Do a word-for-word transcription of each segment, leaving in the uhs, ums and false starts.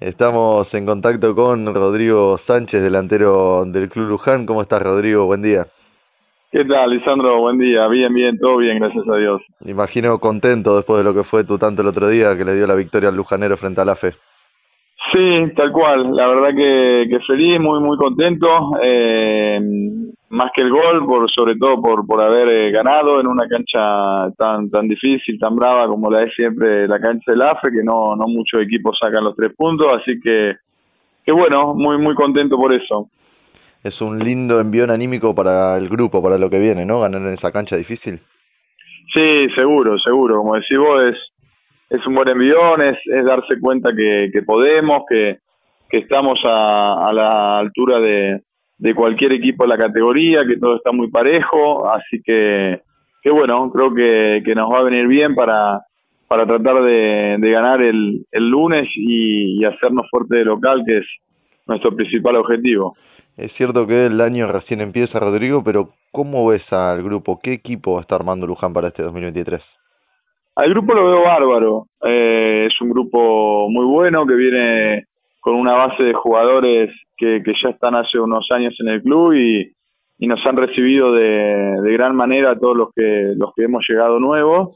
Estamos en contacto con Rodrigo Sánchez, delantero del Club Luján. ¿Cómo estás, Rodrigo? Buen día. ¿Qué tal, Lisandro? Buen día. Bien, bien, todo bien, gracias a Dios. Imagino contento después de lo que fue tu tanto el otro día, que le dio la victoria al lujanero frente a la Fe. Sí, tal cual. La verdad que, que feliz, muy, muy contento. Eh, más que el gol, por sobre todo por, por haber eh, ganado en una cancha tan tan difícil, tan brava como la es siempre la cancha del A F E, que no, no muchos equipos sacan los tres puntos. Así que, que bueno, muy, muy contento por eso. Es un lindo envión anímico para el grupo, para lo que viene, ¿no? Ganar en esa cancha difícil. Sí, seguro, seguro. Como decís vos, es, es un buen envión, es, es darse cuenta que, que podemos, que, que estamos a, a la altura de, de cualquier equipo de la categoría, que todo está muy parejo, así que, que bueno, creo que, que nos va a venir bien para, para tratar de, de ganar el, el lunes y, y hacernos fuerte de local, que es nuestro principal objetivo. Es cierto que el año recién empieza, Rodrigo, pero ¿cómo ves al grupo? ¿Qué equipo está armando Luján para este dos mil veintitrés? Al grupo lo veo bárbaro. Eh, es un grupo muy bueno que viene con una base de jugadores que, que ya están hace unos años en el club y, y nos han recibido de, de gran manera a todos los que los que hemos llegado nuevos.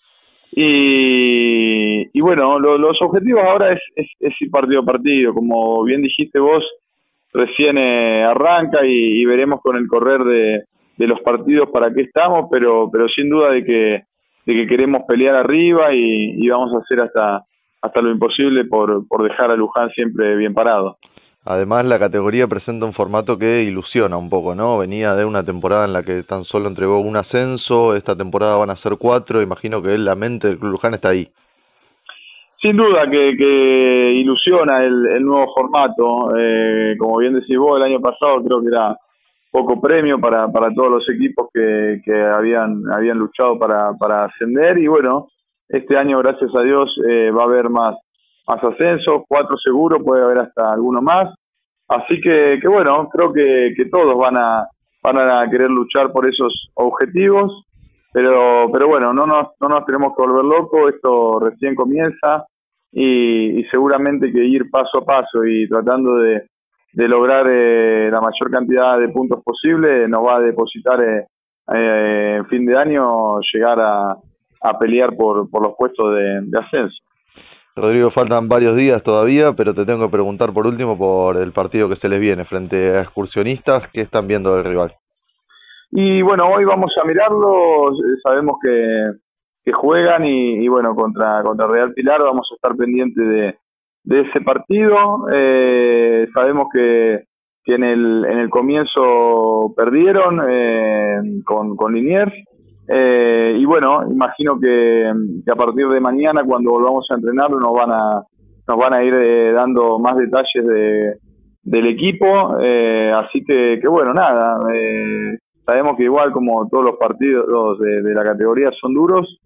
Y, y bueno, lo, los objetivos ahora es, es, es ir partido a partido. Como bien dijiste vos, recién eh, arranca y, y veremos con el correr de, de los partidos para qué estamos, pero, pero sin duda de que de que queremos pelear arriba y, y vamos a hacer hasta hasta lo imposible por, por dejar a Luján siempre bien parado. Además, la categoría presenta un formato que ilusiona un poco, ¿no? Venía de una temporada en la que tan solo entregó un ascenso, esta temporada van a ser cuatro, imagino que la mente del Club Luján está ahí. Sin duda que, que ilusiona el, el nuevo formato, eh, como bien decís vos, el año pasado creo que era poco premio para, para todos los equipos que, que habían habían luchado para, para ascender y bueno, este año gracias a Dios eh, va a haber más más ascensos, cuatro seguro, puede haber hasta alguno más, así que, que bueno, creo que, que todos van a van a querer luchar por esos objetivos, pero pero bueno, no nos no nos tenemos que volver locos, esto recién comienza y, y seguramente que ir paso a paso y tratando de de lograr eh, la mayor cantidad de puntos posible, nos va a depositar eh, eh, en fin de año llegar a, a pelear por, por los puestos de, de ascenso. Rodrigo, faltan varios días todavía, pero te tengo que preguntar por último por el partido que se les viene frente a Excursionistas. ¿Qué están viendo del rival? Y bueno, hoy vamos a mirarlo, sabemos que, que juegan y, y bueno, contra, contra Real Pilar vamos a estar pendientes de de ese partido. Eh, sabemos que, que en el en el comienzo perdieron eh, con, con Liniers eh, y bueno, imagino que, que a partir de mañana cuando volvamos a entrenar nos van a nos van a ir eh, dando más detalles de del equipo, eh, así que, que bueno, nada, eh, sabemos que igual como todos los partidos de, de la categoría son duros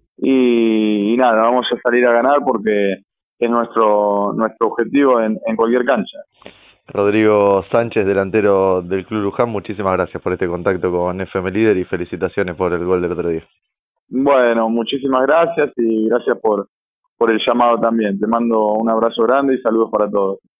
y, y nada, vamos a salir a ganar porque es nuestro nuestro objetivo en, en cualquier cancha. Rodrigo Sánchez, delantero del Club Luján, muchísimas gracias por este contacto con F M Líder y felicitaciones por el gol del otro día. Bueno, muchísimas gracias y gracias por, por el llamado también. Te mando un abrazo grande y saludos para todos.